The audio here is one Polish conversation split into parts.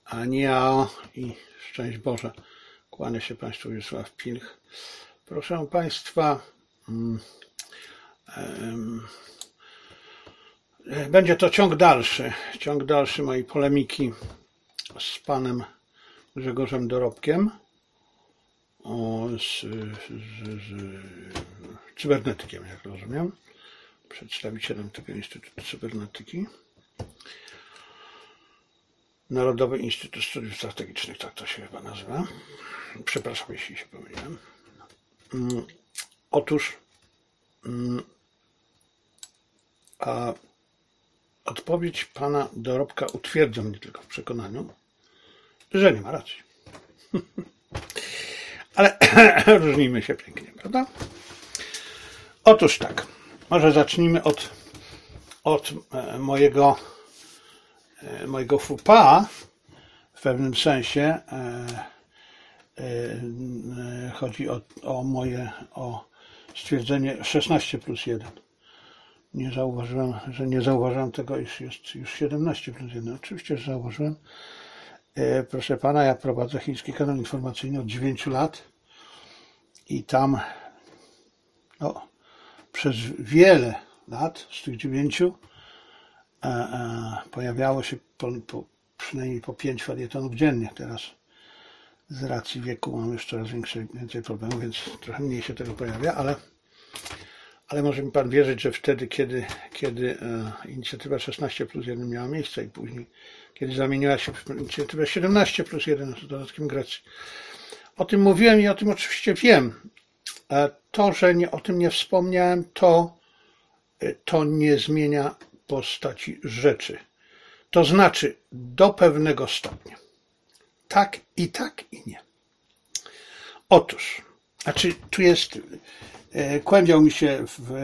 Ania i szczęść Boże. Kłania się Państwu Wiesław Pilch. Proszę Państwa, będzie to ciąg dalszy mojej polemiki z panem Grzegorzem Dorobkiem z cybernetykiem, jak rozumiem, przedstawicielem tego Instytutu Cybernetyki. Narodowy Instytut Studiów Strategicznych, tak to się chyba nazywa. Przepraszam, jeśli się pomyliłem. Otóż odpowiedź pana Dorobka utwierdza mnie tylko w przekonaniu, że nie ma racji. Ale różnimy się pięknie, prawda? Otóż tak, może zacznijmy od mojego faux pas, w pewnym sensie. Chodzi o stwierdzenie 16+1. Nie zauważyłem tego, iż jest już 17+1. Oczywiście, że zauważyłem. Proszę pana, ja prowadzę chiński kanał informacyjny od 9 lat i tam przez wiele lat z tych 9 pojawiało się przynajmniej po 5 felietonów dziennie. Teraz z racji wieku mam już coraz więcej problemów, więc trochę mniej się tego pojawia, ale może mi pan wierzyć, że wtedy, kiedy inicjatywa 16+1 miała miejsce i później, kiedy zamieniła się w inicjatywę 17+1 z dodatkiem Grecji. O tym mówiłem i o tym oczywiście wiem. To, że o tym nie wspomniałem, to nie zmienia postaci rzeczy. To znaczy do pewnego stopnia. Tak i nie. Otóż, tu jest, kłębią mi się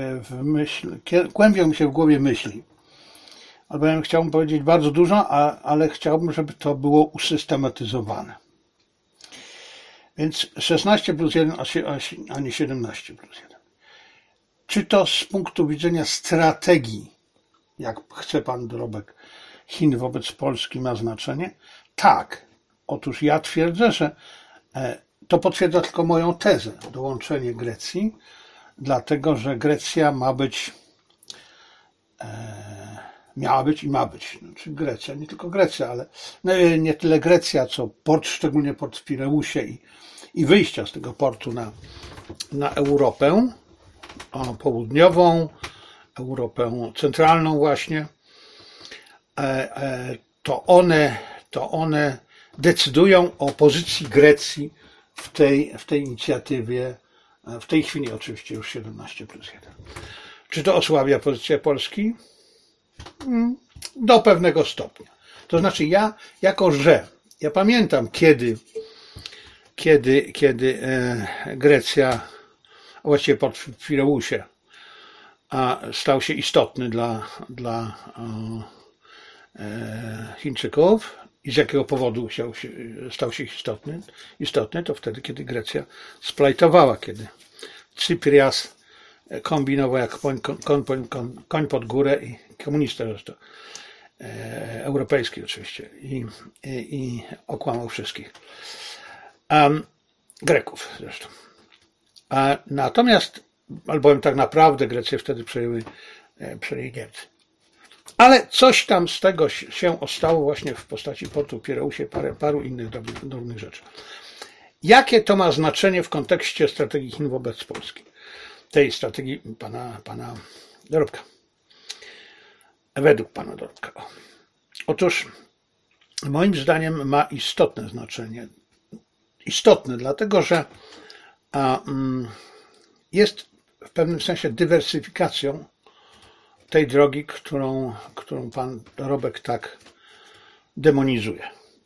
w głowie myśli, albowiem chciałbym powiedzieć bardzo dużo, ale chciałbym, żeby to było usystematyzowane. Więc 16+1, a nie 17+1. Czy to z punktu widzenia strategii, jak chce pan Dorobek, Chin wobec Polski ma znaczenie? Tak. Otóż ja twierdzę, że to potwierdza tylko moją tezę, dołączenie Grecji, dlatego że Grecja miała być i ma być. Znaczy Grecja, nie tylko Grecja, ale nie tyle Grecja, co szczególnie port w Pireusie i wyjścia z tego portu na Europę południową, Europę centralną właśnie. To one decydują o pozycji Grecji w tej inicjatywie, w tej chwili oczywiście już 17+1. Czy to osłabia pozycję Polski? Do pewnego stopnia. To znaczy ja pamiętam kiedy Grecja, a właściwie port w Pireusie stał się istotny dla Chińczyków i z jakiego powodu stał się istotny, to wtedy, kiedy Grecja splajtowała, kiedy Cyprias kombinował jak koń pod górę i komunista zresztą, europejski oczywiście, i okłamał wszystkich. Greków zresztą. Natomiast, albowiem tak naprawdę Grecję wtedy przejęli Niemcy. Ale coś tam z tego się ostało właśnie w postaci portu w Pireusie, paru innych drobnych rzeczy. Jakie to ma znaczenie w kontekście strategii Chin wobec Polski? Tej strategii pana Dorobka. Według pana Dorobka. Otóż moim zdaniem ma istotne znaczenie. Istotne, dlatego że jest w pewnym sensie dywersyfikacją tej drogi, którą pan Dorobek tak demonizuje.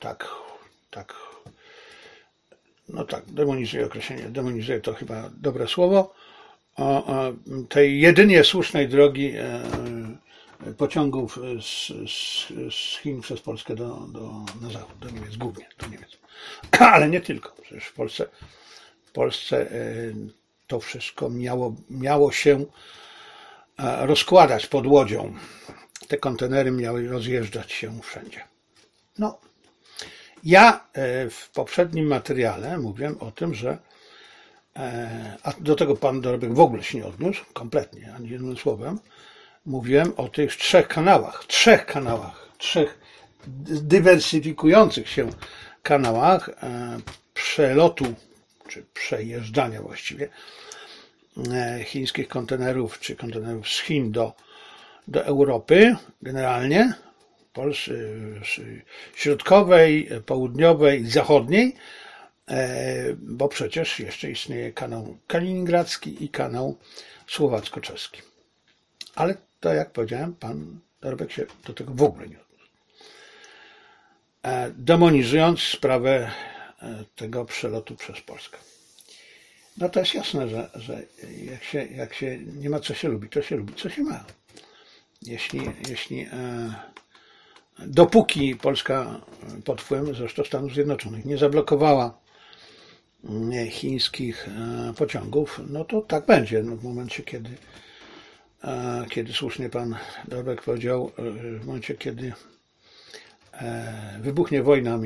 Demonizuje określenie. Demonizuje to chyba dobre słowo. Tej jedynie słusznej drogi pociągów z Chin przez Polskę na zachód, do Niemiec, głównie do Niemiec. Ale nie tylko. Przecież w Polsce to wszystko miało się rozkładać pod łodzią. Te kontenery miały rozjeżdżać się wszędzie. Ja w poprzednim materiale mówiłem o tym, że a do tego pan Dorobek w ogóle się nie odniósł, kompletnie, ani jednym słowem. Mówiłem o tych trzech kanałach, trzech dywersyfikujących się kanałach przelotu, czy przejeżdżania właściwie chińskich kontenerów, czy kontenerów z Chin do Europy generalnie, środkowej, południowej, zachodniej, bo przecież jeszcze istnieje kanał kaliningradzki i kanał słowacko-czeski. Ale to, jak powiedziałem, pan Dorobek się do tego w ogóle nie odniósł. Demonizując sprawę tego przelotu przez Polskę. No to jest jasne, że jak się nie ma co się lubi, to się lubi co się ma. Jeśli dopóki Polska pod wpływem zresztą Stanów Zjednoczonych nie zablokowała chińskich pociągów, no to tak będzie. No w momencie, kiedy słusznie pan Dorobek powiedział, w momencie, kiedy wybuchnie wojna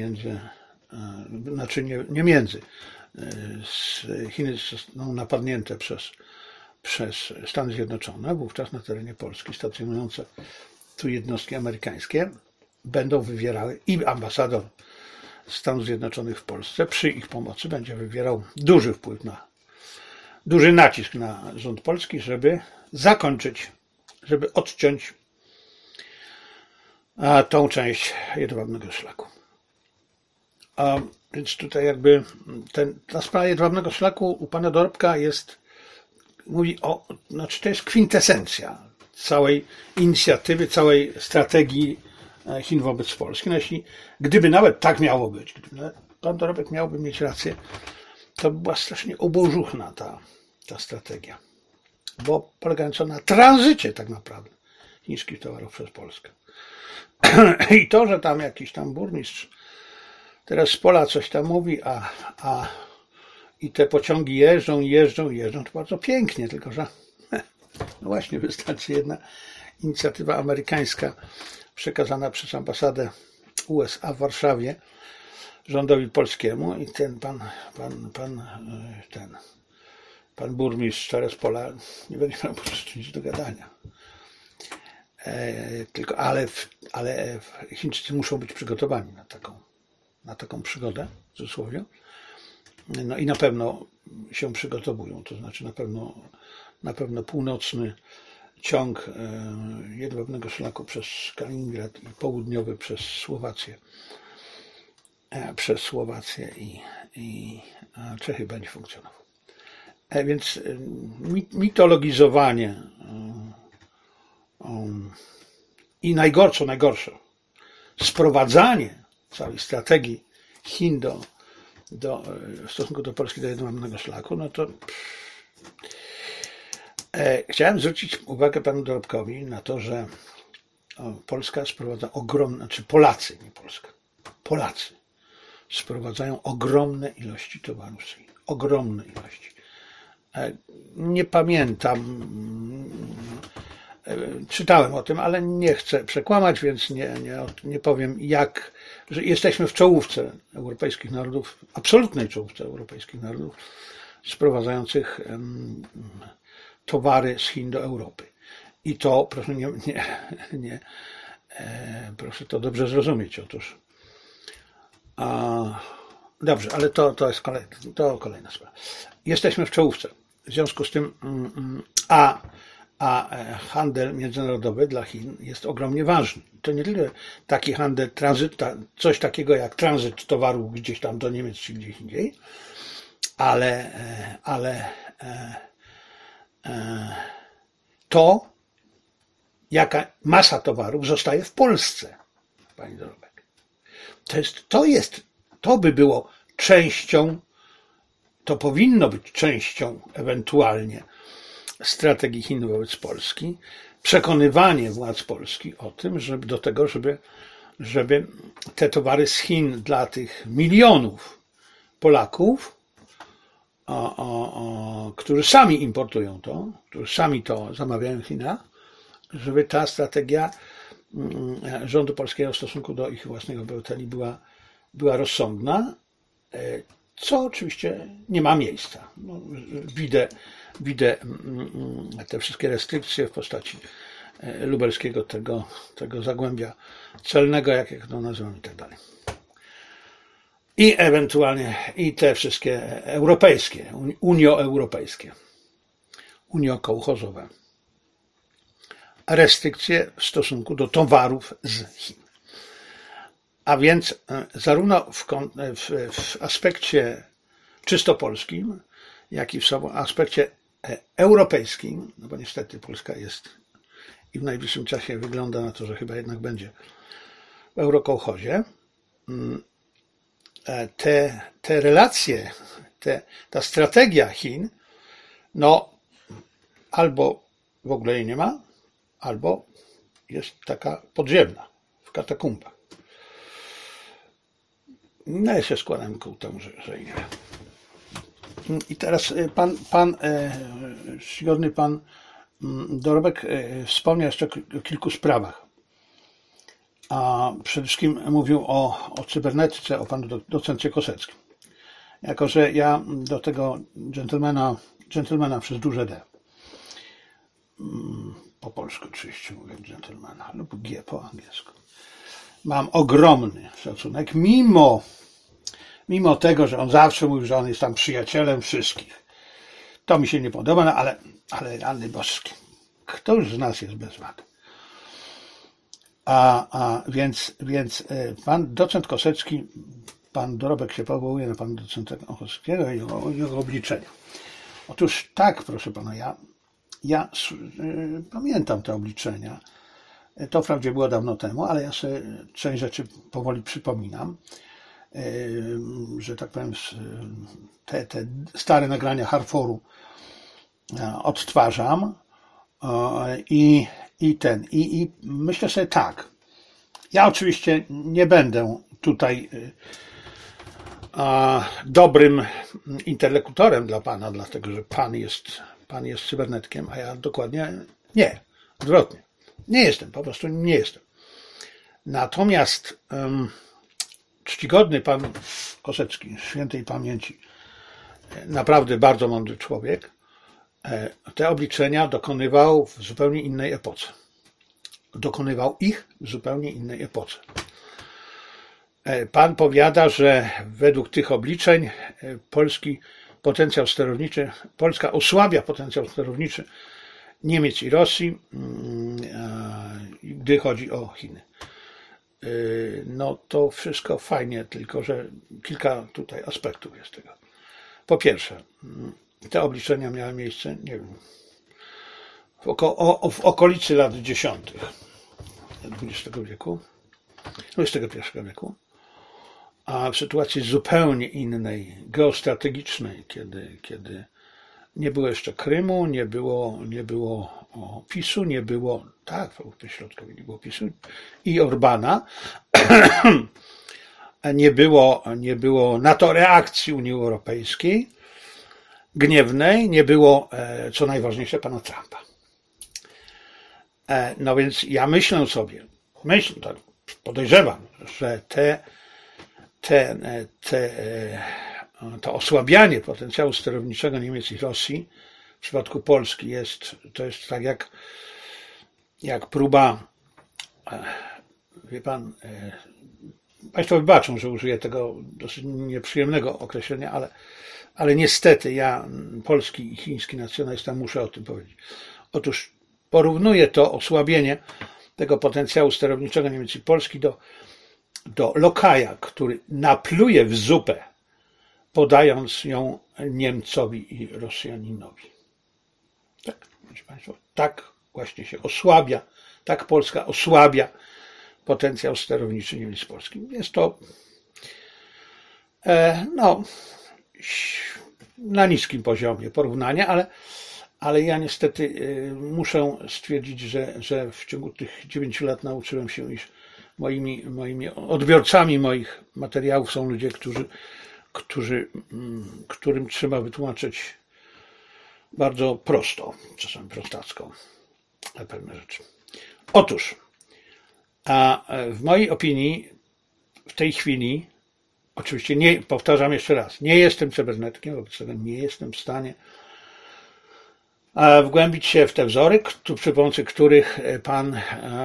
Chiny zostaną napadnięte przez Stany Zjednoczone, wówczas na terenie Polski stacjonujące tu jednostki amerykańskie będą wywierały i ambasador Stanów Zjednoczonych w Polsce przy ich pomocy będzie wywierał duży nacisk na rząd polski, żeby odciąć tą część jedwabnego szlaku. Więc tutaj jakby ta sprawa jedwabnego szlaku u pana Dorobka to jest kwintesencja całej inicjatywy, całej strategii Chin wobec Polski. No gdyby nawet tak miało być, gdyby pan Dorobek miałby mieć rację, to by była strasznie obożuchna ta strategia, bo polegająca na tranzycie tak naprawdę chińskich towarów przez Polskę. I to, że tam jakiś tam burmistrz teraz z pola coś tam mówi, i te pociągi jeżdżą, to bardzo pięknie, tylko że no właśnie wystarczy jedna inicjatywa amerykańska przekazana przez ambasadę USA w Warszawie rządowi polskiemu i pan burmistrz Terespola nie będzie miał po prostu nic do gadania. Ale Chińczycy muszą być przygotowani na taką przygodę, w cudzysłowie. No i na pewno się przygotowują, to znaczy na pewno północny ciąg jedwabnego szlaku przez Kaliningrad i południowy przez Słowację i Czechy będzie funkcjonował. Więc mitologizowanie i najgorsze, sprowadzanie całej strategii Chin w stosunku do Polski do jedwabnego szlaku, no to chciałem zwrócić uwagę panu Dorobkowi na to, że Polska sprowadza Polacy, nie Polska, Polacy sprowadzają ogromne ilości towarów z Chin. Ogromne ilości. Nie pamiętam, czytałem o tym, ale nie chcę przekłamać, więc nie powiem że jesteśmy w czołówce europejskich narodów, absolutnej czołówce europejskich narodów sprowadzających towary z Chin do Europy. I to, proszę proszę to dobrze zrozumieć. Otóż dobrze, ale to jest kolejna sprawa. Jesteśmy w czołówce. W związku z tym handel międzynarodowy dla Chin jest ogromnie ważny. To nie tylko taki handel coś takiego jak tranzyt towarów gdzieś tam do Niemiec czy gdzieś indziej, ale to, jaka masa towarów zostaje w Polsce, pani Dorobek. To by było częścią, to powinno być częścią ewentualnie strategii Chin wobec Polski, przekonywanie władz Polski o tym, żeby te towary z Chin dla tych milionów Polaków, którzy sami importują którzy sami to zamawiają w Chinach, żeby ta strategia rządu polskiego w stosunku do ich własnych obywateli była była rozsądna, co oczywiście nie ma miejsca. No, widzę te wszystkie restrykcje w postaci lubelskiego tego zagłębia celnego, jak to nazywam i tak dalej. I ewentualnie i te wszystkie europejskie, unioeuropejskie, uniokołchozowe restrykcje w stosunku do towarów z Chin. A więc zarówno w aspekcie czysto polskim, jak i w aspekcie europejskim, no bo niestety Polska jest i w najbliższym czasie wygląda na to, że chyba jednak będzie w eurokołchozie, te relacje, ta strategia Chin, no albo w ogóle jej nie ma, albo jest taka podziemna, w katakumbach. No ja się składam ku temu, że nie wiem. I teraz czcigodny pan Dorobek wspomniał jeszcze o kilku sprawach. A przede wszystkim mówił o cybernetyce, o panu docencie Koseckim. Jako że ja do tego dżentelmena przez duże D, po polsku oczywiście mówię dżentelmena, lub G po angielsku, mam ogromny szacunek, mimo tego, że on zawsze mówił, że on jest tam przyjacielem wszystkich. To mi się nie podoba, no ale rany boskie. Kto już z nas jest bez wady? Więc pan docent Kosecki, pan Dorobek się powołuje na pana docenta Koseckiego i jego obliczenia. Otóż tak, proszę pana, ja pamiętam te obliczenia. To wprawdzie było dawno temu, ale ja sobie część rzeczy powoli przypominam, że tak powiem, te stare nagrania Harforu odtwarzam i myślę sobie tak. Ja oczywiście nie będę tutaj dobrym interlokutorem dla pana, dlatego że pan jest cybernetkiem, a ja dokładnie nie. Odwrotnie. Nie jestem, po prostu nie jestem. Natomiast czcigodny pan Kosecki, świętej pamięci, naprawdę bardzo mądry człowiek, te obliczenia dokonywał w zupełnie innej epoce. Dokonywał ich w zupełnie innej epoce. Pan powiada, że według tych obliczeń Polska osłabia potencjał sterowniczy Niemiec i Rosji, gdy chodzi o Chiny. No to wszystko fajnie, tylko że kilka tutaj aspektów jest tego. Po pierwsze, te obliczenia miały miejsce, nie wiem, w okolicy lat 10. XX wieku, XXI wieku, a w sytuacji zupełnie innej, geostrategicznej, kiedy nie było jeszcze Krymu, nie było PiS-u, nie było, tak, w Europie Środkowej nie było PiS-u i Orbana, nie było na to reakcji Unii Europejskiej, gniewnej, nie było, co najważniejsze, pana Trumpa. No więc ja myślę, tak podejrzewam, że to osłabianie potencjału sterowniczego Niemiec i Rosji w przypadku Polski to jest tak jak próba, wie pan, państwo wybaczą, że użyję tego dosyć nieprzyjemnego określenia, ale niestety ja, polski i chiński nacjonalista, muszę o tym powiedzieć. Otóż porównuję to osłabienie tego potencjału sterowniczego Niemiec i Polski do lokaja, który napluje w zupę, podając ją Niemcowi i Rosjaninowi. Tak, proszę państwa, tak właśnie się osłabia, tak Polska osłabia potencjał sterowniczy Niemiec i Polski. Jest to na niskim poziomie porównania, ale ja niestety muszę stwierdzić, że w ciągu tych 9 lat nauczyłem się, iż moimi odbiorcami moich materiałów są ludzie, którym trzeba wytłumaczyć bardzo prosto, czasem prostacko, pewne rzeczy. Otóż, a w mojej opinii w tej chwili Oczywiście nie, powtarzam jeszcze raz, nie jestem cybernetykiem, wobec tego nie jestem w stanie wgłębić się w te wzory, przy pomocy których pan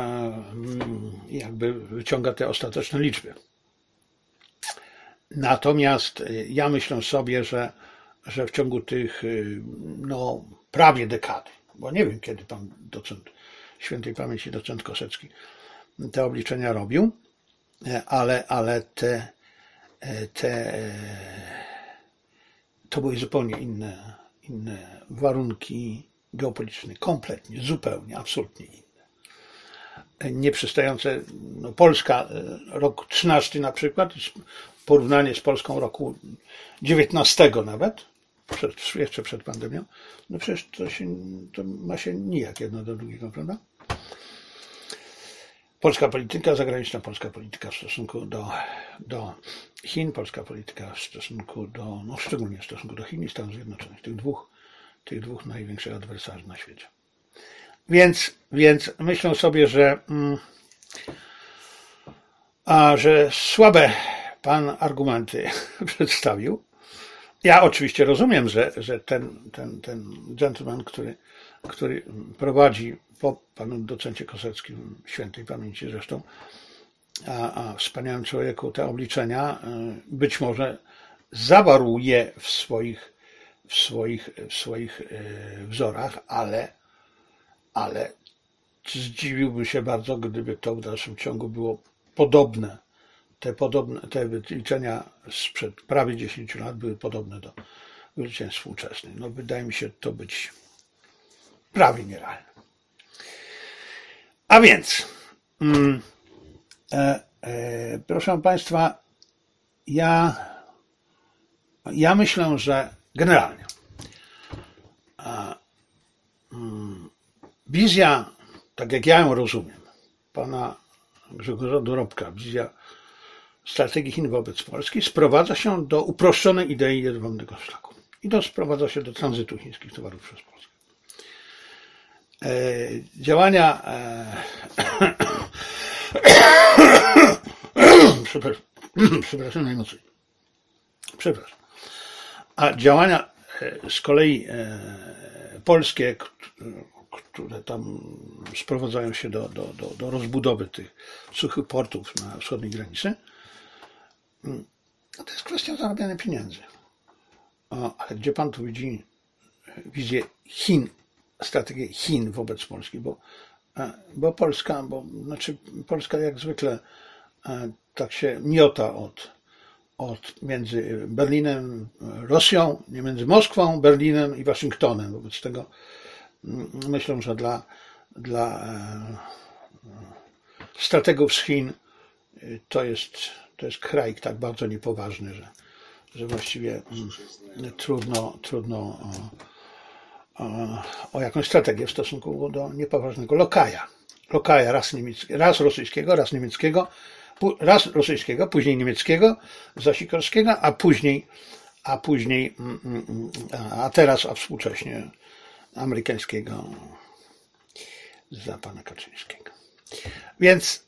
jakby wyciąga te ostateczne liczby. Natomiast ja myślę sobie, że w ciągu tych prawie dekady, bo nie wiem, kiedy pan docent świętej pamięci docent Kosecki te obliczenia robił, ale to były zupełnie inne warunki geopolityczne, kompletnie, zupełnie, absolutnie inne. Nieprzystające, Polska, rok 13 na przykład, porównanie z Polską roku 19 nawet, jeszcze przed pandemią, przecież to ma się nijak jedno do drugiego, prawda? Polska polityka zagraniczna, polska polityka w stosunku do Chin, polska polityka w stosunku szczególnie w stosunku do Chin i Stanów Zjednoczonych, tych dwóch największych adwersarzy na świecie. Więc myślę sobie, że słabe pan argumenty przedstawił. Ja oczywiście rozumiem, że ten gentleman, który prowadzi po panu docencie Koseckim, świętej pamięci zresztą, a wspaniałym człowieku, te obliczenia, być może zawarł je w swoich wzorach, ale zdziwiłbym się bardzo, gdyby to w dalszym ciągu było podobne. Te wyliczenia sprzed prawie 10 lat były podobne do wyliczeń współczesnych. Wydaje mi się to być prawie nierealne. A więc, proszę państwa, ja myślę, że generalnie wizja, tak jak ja ją rozumiem, pana Grzegorza Dorobka, wizja strategii Chin wobec Polski sprowadza się do uproszczonej idei jedwabnego szlaku i sprowadza się do tranzytu chińskich towarów przez Polskę. Działania przepraszam najmocniej. A działania z kolei polskie, które tam sprowadzają się do rozbudowy tych suchych portów na wschodniej granicy, to jest kwestia zarabiania pieniędzy. Ale gdzie pan tu widzi wizję Chin, strategię Chin wobec Polski, bo Polska jak zwykle tak się miota między Berlinem, Rosją, nie między Moskwą, Berlinem i Waszyngtonem. Wobec tego myślę, że dla strategów z Chin to jest kraj tak bardzo niepoważny, że właściwie trudno o jakąś strategię w stosunku do niepoważnego lokaja. Lokaja raz rosyjskiego, raz niemieckiego, raz rosyjskiego, później niemieckiego, za Sikorskiego, a teraz współcześnie amerykańskiego za pana Kaczyńskiego. Więc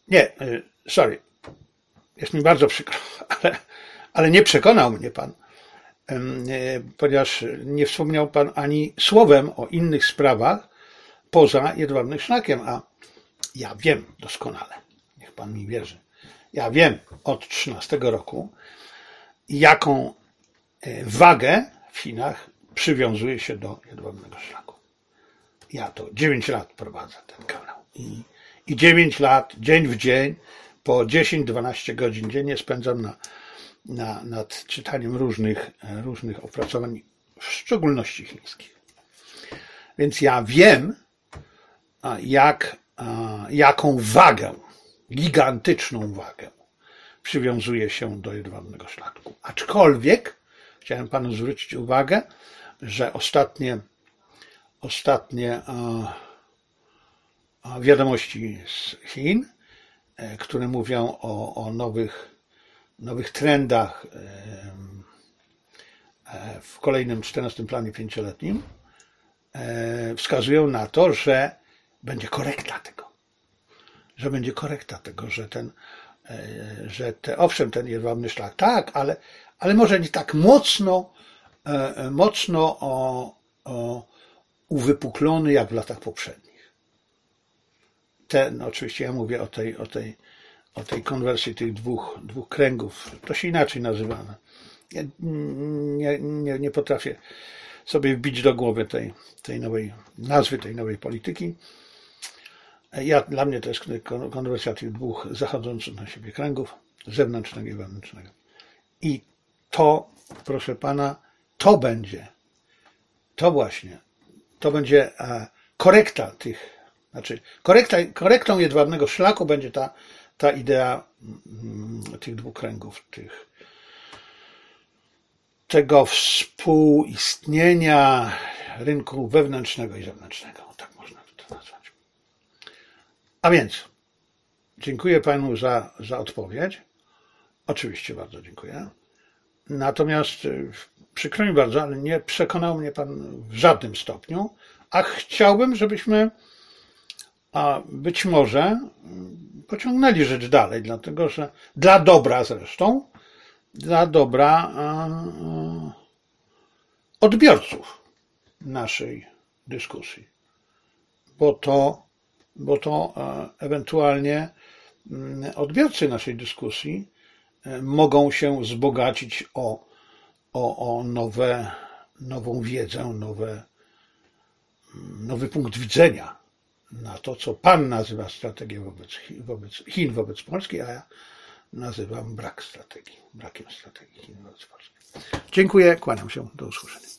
jest mi bardzo przykro, ale nie przekonał mnie pan, ponieważ nie wspomniał pan ani słowem o innych sprawach poza jedwabnym szlakiem, a ja wiem doskonale, niech pan mi wierzy, ja wiem od 13 roku, jaką wagę w Chinach przywiązuje się do jedwabnego szlaku. Ja to 9 lat prowadzę ten kanał i 9 lat, dzień w dzień, po 10-12 godzin dziennie spędzam nad czytaniem różnych opracowań, w szczególności chińskich. Więc ja wiem, jaką wagę, gigantyczną wagę przywiązuje się do jedwabnego szlaku. Aczkolwiek chciałem panu zwrócić uwagę, że ostatnie wiadomości z Chin, które mówią o nowych trendach w kolejnym 14 planie 5-letnim, wskazują na to, że będzie korekta tego, że ten że owszem, ten jedwabny szlak, tak, ale może nie tak mocno uwypuklony jak w latach poprzednich. Oczywiście ja mówię o tej konwersji tych dwóch kręgów. To się inaczej nazywa. Ja nie potrafię sobie wbić do głowy tej nowej nazwy, tej nowej polityki. Dla mnie to jest konwersja tych dwóch zachodzących na siebie kręgów, zewnętrznego i wewnętrznego. I to, proszę pana, to będzie korekta tych, znaczy korektą jedwabnego szlaku będzie ta idea tych dwóch kręgów, tego współistnienia rynku wewnętrznego i zewnętrznego, tak można to nazwać. A więc dziękuję panu za odpowiedź. Oczywiście bardzo dziękuję. Natomiast przykro mi bardzo, ale nie przekonał mnie pan w żadnym stopniu, a chciałbym, żebyśmy być może pociągnęli rzecz dalej, dlatego że dla dobra zresztą, dla dobra odbiorców naszej dyskusji, bo to ewentualnie odbiorcy naszej dyskusji mogą się wzbogacić o nową wiedzę, nowy punkt widzenia na to, co pan nazywa strategią wobec Chin, wobec Polski, a ja nazywam brakiem strategii Chin wobec Polski. Dziękuję, kłaniam się, do usłyszenia.